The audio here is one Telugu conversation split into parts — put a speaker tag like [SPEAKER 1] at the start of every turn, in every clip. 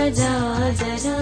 [SPEAKER 1] జాజరా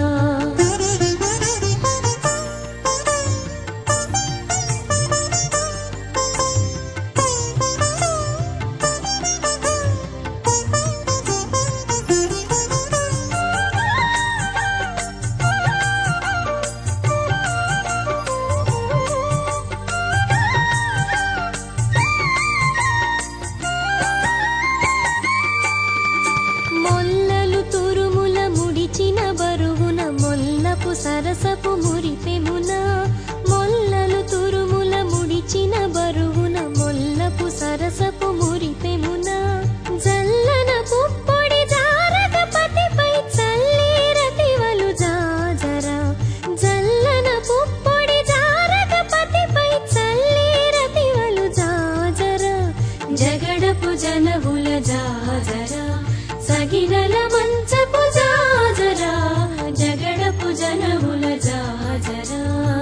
[SPEAKER 1] సరసపు మురిపెమున మొల్లలు తురుముల ముడిచిన బరువున మొల్లపు సరసపు మురిపెమున జల్లన పుప్పొడి జారక పతిపై చల్లేరతివలు జాజరా జల్లన పుప్పొడి జారక పతిపై చల్లేరతివలు జాజరా జగడపు జనవుల జాజరా సగినల మంచపు జాజరా జగడపు జనవుల జాజరా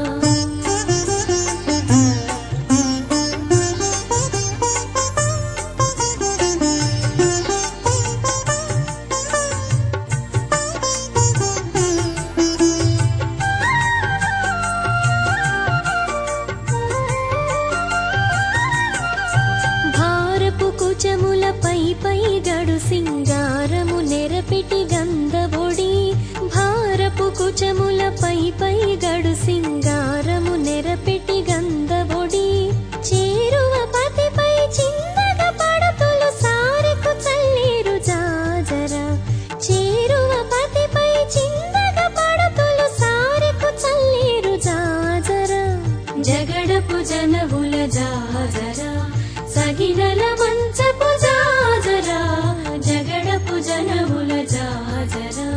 [SPEAKER 1] భారపు కుచముల పై పై గడు సింగారము నెరపెటి గంధబొడి భారపు కుచముల పై పై గడు సింగారము నెరపెటి గంధబొడి చేరువ పతిపై చిన్నగ పడతులు సారెకు చల్లేరు జాజరా చేరువ పతిపై చిన్నగ పడతులు సారెకు చల్లేరు జాజరా జగడపు జనవుల జాజరా సగినల మంచపు జాజరా జగడపు జనవుల జాజరా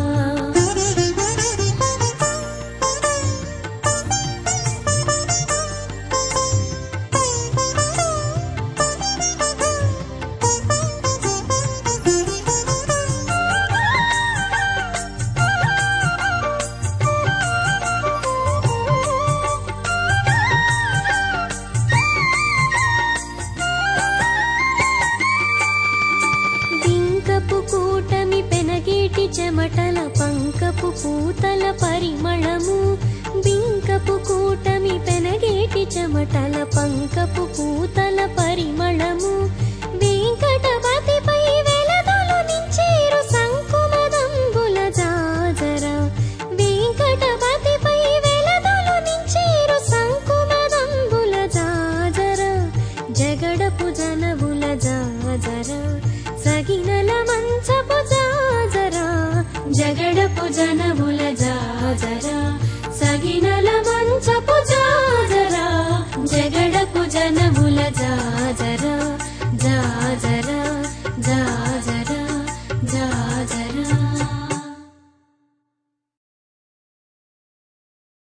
[SPEAKER 1] కూటమి పెనగేటి చెమటల పంకపు పూతల పరిమళము బింకపు కూటమి పెనగేటి చెమటల పంకపు పూతల పరిమళము వెంకటపతిపై వెలదులు నించేరు సంకుమదంబుల జాజరా వెంకటపతిపై వెలదులు నించేరు సంకుమదంబుల జాజరా జగడపు జనవుల జాజరా సగినల మంచపు జాజరా జగడపు జన